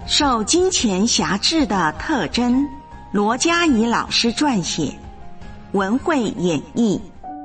受金钱辖制的特征，罗嘉怡老师撰写，文慧演绎。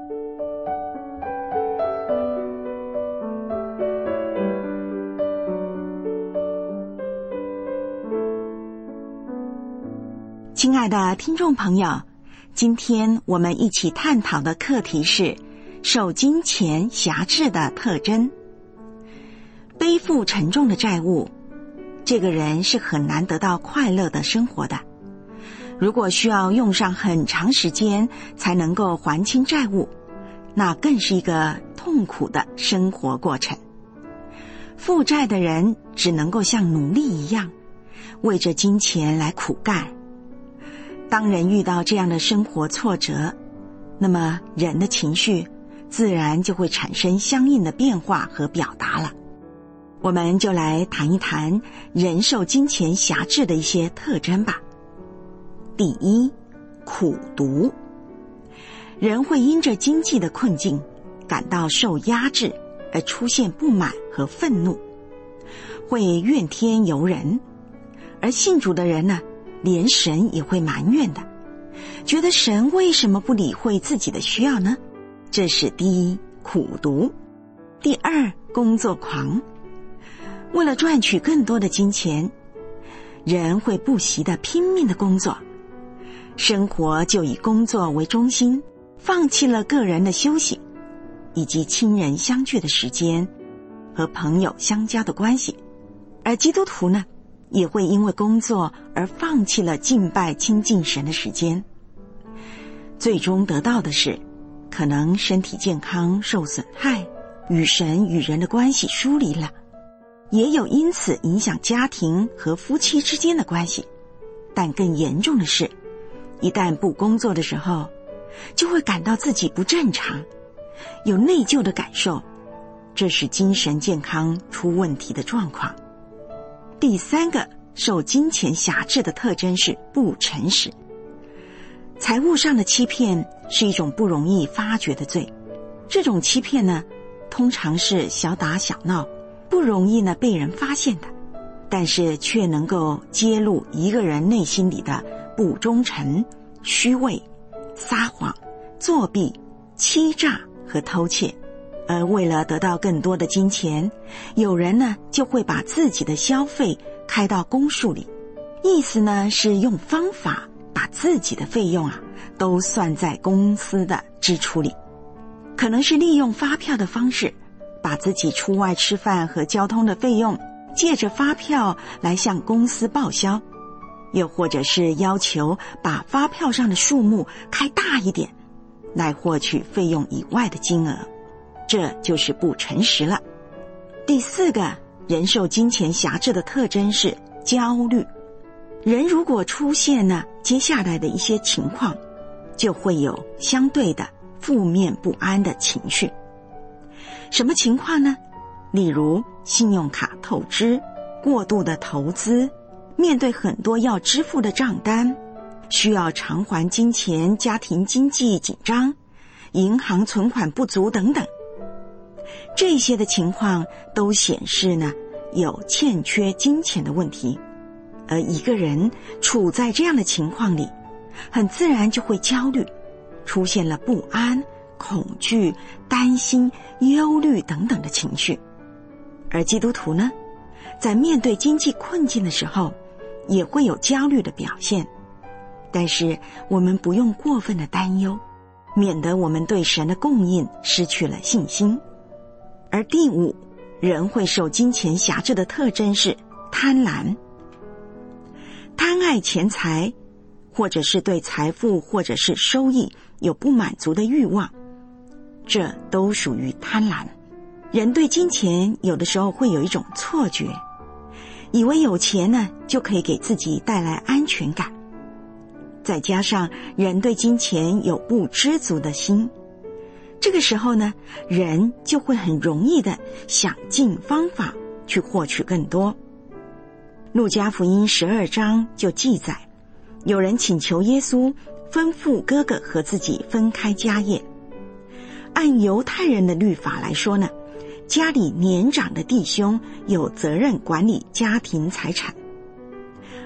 亲爱的听众朋友，今天我们一起探讨的课题是受金钱辖制的特征。背负沉重的债务，这个人是很难得到快乐的生活的。如果需要用上很长时间才能够还清债务，那更是一个痛苦的生活过程。负债的人只能够像奴隶一样，为着金钱来苦干。当人遇到这样的生活挫折，那么人的情绪自然就会产生相应的变化和表达了。我们就来谈一谈人受金钱辖制的一些特征吧。第一，苦毒。人会因着经济的困境感到受压制，而出现不满和愤怒，会怨天尤人。而信主的人呢，连神也会埋怨的，觉得神为什么不理会自己的需要呢？这是第一，苦毒。第二，工作狂。为了赚取更多的金钱，人会不惜地拼命地工作，生活就以工作为中心，放弃了个人的休息，以及亲人相聚的时间和朋友相交的关系。而基督徒呢，也会因为工作而放弃了敬拜亲近神的时间，最终得到的是可能身体健康受损害，与神与人的关系疏离了，也有因此影响家庭和夫妻之间的关系。但更严重的是，一旦不工作的时候，就会感到自己不正常，有内疚的感受，这是精神健康出问题的状况。第三个受金钱辖制的特征是不诚实。财务上的欺骗是一种不容易发觉的罪，这种欺骗呢，通常是小打小闹，不容易呢被人发现的，但是却能够揭露一个人内心里的不忠诚、虚伪、撒谎、作弊、欺诈和偷窃。而为了得到更多的金钱，有人呢就会把自己的消费开到公数里，意思呢是用方法把自己的费用都算在公司的支出里，可能是利用发票的方式，把自己出外吃饭和交通的费用借着发票来向公司报销，又或者是要求把发票上的数目开大一点，来获取费用以外的金额，这就是不诚实了。第四个人受金钱辖制的特征是焦虑。人如果出现呢接下来的一些情况，就会有相对的负面不安的情绪。什么情况呢？例如信用卡透支、过度的投资，面对很多要支付的账单，需要偿还金钱，家庭经济紧张，银行存款不足等等。这些的情况都显示呢有欠缺金钱的问题。而一个人处在这样的情况里，很自然就会焦虑，出现了不安、恐惧、担心、忧虑等等的情绪。而基督徒呢，在面对经济困境的时候，也会有焦虑的表现。但是我们不用过分的担忧，免得我们对神的供应失去了信心。而第五，人会受金钱辖制的特征是贪婪。贪爱钱财，或者是对财富或者是收益有不满足的欲望，这都属于贪婪。人对金钱有的时候会有一种错觉，以为有钱呢就可以给自己带来安全感，再加上人对金钱有不知足的心，这个时候呢，人就会很容易的想尽方法去获取更多。路加福音12章就记载，有人请求耶稣吩咐哥哥和自己分开家业。按犹太人的律法来说呢，家里年长的弟兄有责任管理家庭财产，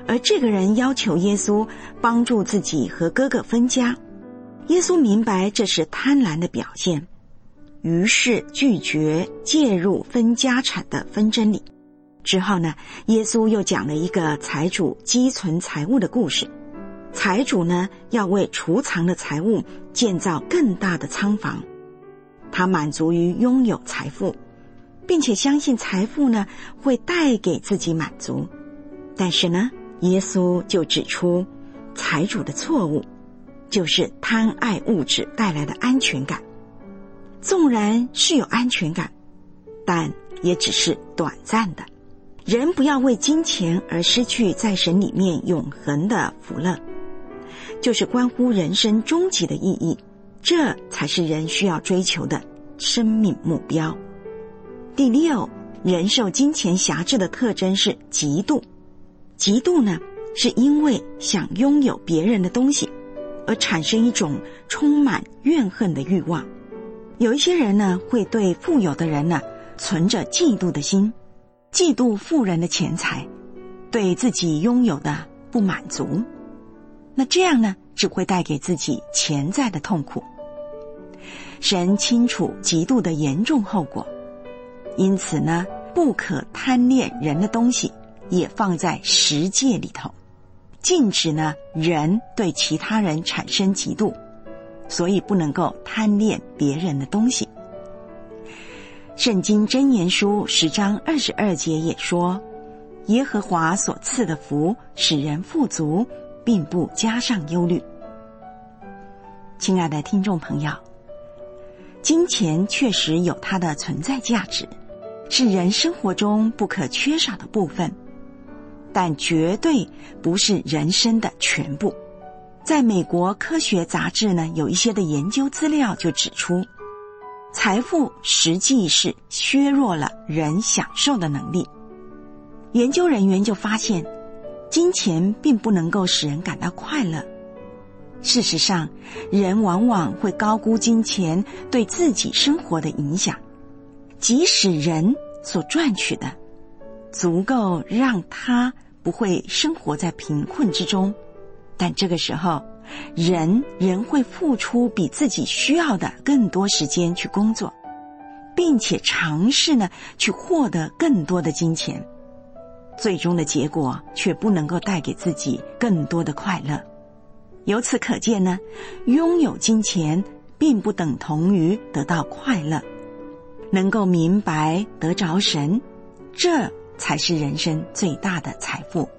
而这个人要求耶稣帮助自己和哥哥分家。耶稣明白这是贪婪的表现，于是拒绝介入分家产的纷争里。之后呢，耶稣又讲了一个财主积存财物的故事。财主呢，要为储藏的财物建造更大的仓房。他满足于拥有财富，并且相信财富呢会带给自己满足。但是呢，耶稣就指出财主的错误，就是贪爱物质带来的安全感。纵然是有安全感，但也只是短暂的。人不要为金钱而失去在神里面永恒的福乐，就是关乎人生终极的意义，这才是人需要追求的生命目标。第六，人受金钱辖制的特征是嫉妒。嫉妒呢，是因为想拥有别人的东西而产生一种充满怨恨的欲望。有一些人呢，会对富有的人呢存着嫉妒的心，嫉妒富人的钱财，对自己拥有的不满足。那这样呢，只会带给自己潜在的痛苦。神清楚嫉妒的严重后果，因此呢，不可贪恋人的东西也放在十诫里头，禁止呢人对其他人产生嫉妒，所以不能够贪恋别人的东西。圣经箴言书10章22节也说，耶和华所赐的福使人富足，并不加上忧虑。亲爱的听众朋友，金钱确实有它的存在价值，是人生活中不可缺少的部分，但绝对不是人生的全部。在美国科学杂志呢，有一些的研究资料就指出，财富实际是削弱了人享受的能力。研究人员就发现，金钱并不能够使人感到快乐。事实上，人往往会高估金钱对自己生活的影响。即使人所赚取的足够让他不会生活在贫困之中，但这个时候人会付出比自己需要的更多时间去工作，并且尝试呢去获得更多的金钱，最终的结果却不能够带给自己更多的快乐。由此可见呢，拥有金钱并不等同于得到快乐。能够明白得着神，这才是人生最大的财富。